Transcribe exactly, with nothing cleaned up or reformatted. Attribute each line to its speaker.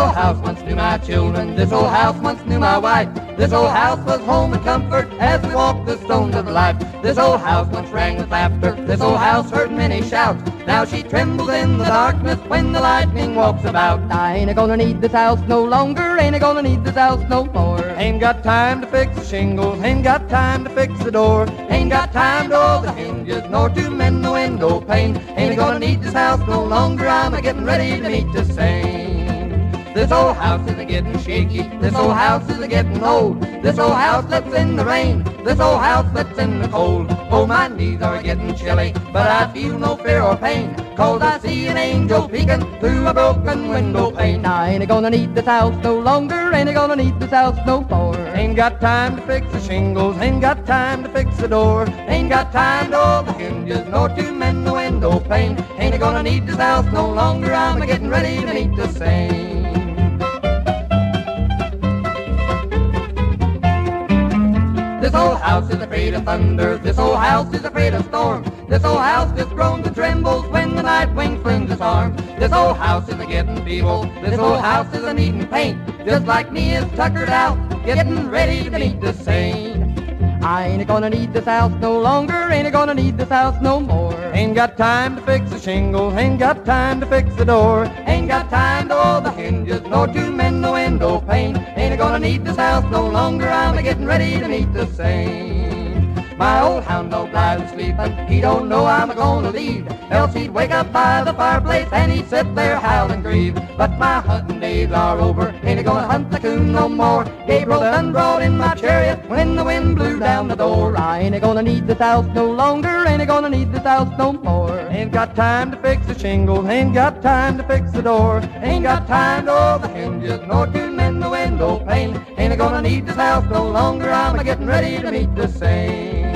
Speaker 1: old house once knew my children, this old house once knew my wife. This old house was home and comfort as we walked the stones of life. This old house once rang with laughter, this old house heard many shouts. Now she trembles in the darkness when the lightning walks about. I ain't gonna need this house no longer, ain't gonna need this house no more. Ain't got time to fix the shingles, ain't got time to fix the door. Ain't got time to oil the hinges, nor to mend the window pane. Ain't gonna need this house no longer, I'm a-getting ready to meet the same. This old house is a-getting shaky, this old house is a-getting old. This old house lets in the rain, this old house lets in the cold. Oh, my knees are getting chilly, but I feel no fear or pain, 'cause I see an angel peeking through a broken window pane. I ain't gonna need this house no longer, ain't gonna need this house no more. Ain't got time to fix the shingles, ain't got time to fix the door. Ain't got time to oil the hinges, nor to mend the window pane. Ain't gonna need this house no longer, I'm a-getting ready to meet the same. This old house is afraid of thunder, this old house is afraid of storm. This old house just groans and trembles when the night wind flings its arm. This old house is a-getting feeble, this old house is a-needing paint. Just like me is tuckered out, getting ready to meet the saint. I ain't gonna need this house no longer, ain't gonna need this house no more. Ain't got time to fix the shingles, ain't got time to fix the door. Ain't got time to oil the hinges, nor to mend the window pane. Ain't gonna need this house no longer, I'm a-getting ready to meet the saint. My old hound dog lies sleeping, he don't know I'm a-gonna leave. Else he'd wake up by the fireplace and he'd sit there howl and grieve. But my hunting days are over, ain't gonna hunt the coon no more. Gabriel done brought in my chariot when the wind blew down the door. I ain't gonna need this house no longer, ain't gonna need this house no more. Ain't got time to fix the shingles, ain't got time to fix the door. Ain't got time to oil the hinges, nor to mend the window pane. Ain't gonna need this house no longer, I'm a-getting ready to meet the saint.